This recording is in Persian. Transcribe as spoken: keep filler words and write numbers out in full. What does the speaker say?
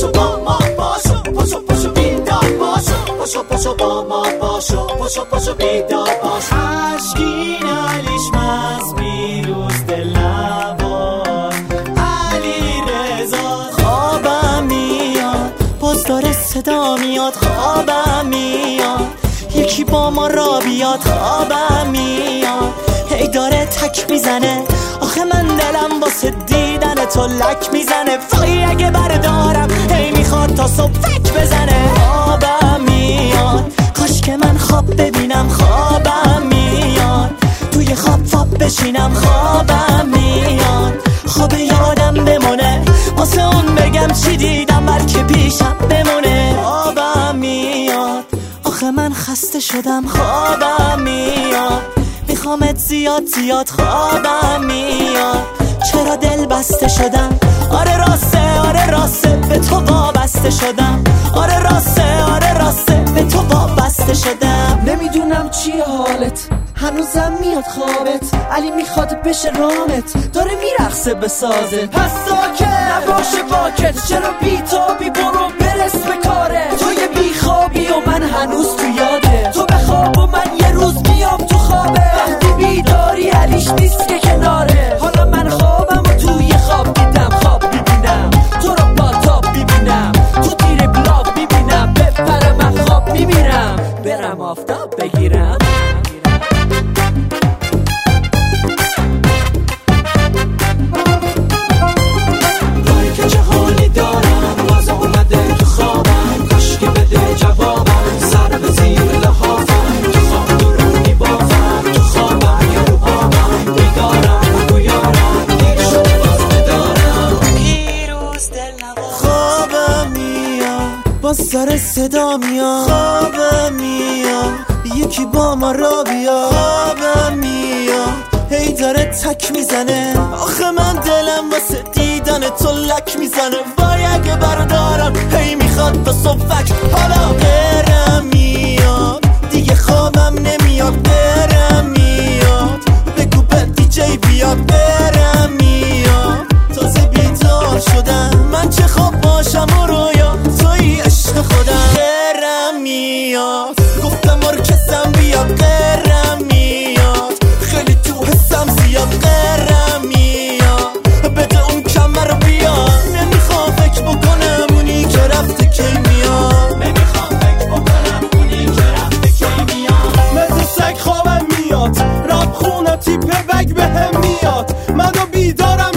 پاشو با ما باشو، پاشو پاشو بیدار باشو، پاشو پاشو با ما باشو، پاشو پاشو بیدار باشو. عشقین علیش مست بیروز دل نوار علی رضا. خوابم میاد باز داره صدا میاد، خوابم میاد یکی با ما را بیاد، خوابم میاد هی داره تک میزنه، آخه من دلم واسه دیدن تو لک میزنه. وای اگه بردارم هی میخواد تا صبح فک بزنه. خوابم میاد کاش که من خواب ببینم، خوابم میاد توی خواب خواب بشینم، خوابم میاد خواب یادم بمونه واسه اون بگم چی دیدم بلکه پیشم بمونه. خوابم میاد آخه من خسته شدم، خوابم میاد میخوامت زیاد زیاد، خوابم میاد چرا دل بسته شدم. آره راسته آره راسته به تو وابسته شدم، آره راسته آره راسته به تو وابسته شدم. نمیدونم چیه حالت هنوزم میاد خوابت، علی میخواد بشه رامت داره میرقصه بسازه. پس ساکت نباشه باکت، چرا بیتابی برو برس به کاره. تو یه بیخوابی و من هنوز تو یاده، تو بخواب و من یه روز میام تو خوابه. وقتی بیداری علیش نیست که کناره، حالا من خوابم و توی خواب دیدم خواب میبینم، تو رو با تاب میبینم، تو تیر بلاک میبینم، بپرم من خواب میبینم، برم آفتاب بگیرم. سر صدا میاد، خوابم میاد یکی با ما را بیاد، خوابم میاد هی داره تک میزنه، آخه من دلم واسه دیدن تو لک میزنه. وای اگه بردارم هی میخواد تا صبحک، حالا برم میاد دیگه خوابم نمیاد، برم میاد بگو به دیجی بیاد، برم میاد تازه بیدار شدم من چه خواب باشم و رویا توی عشق خودم. غرم میاد گفتم ارکستم بیاد، غرم میاد خیلی تو حسم زیاد، غرم میاد بده اون کمر رو بیاد. نمیخوام فکر بکنم اونی که رفته کی میاد، نمیخوام فکر بکنم اونی که رفته کی میاد. مثل سگ خوابم میاد، راب خونه تیپ بگ بهم میاد، منو بیدارم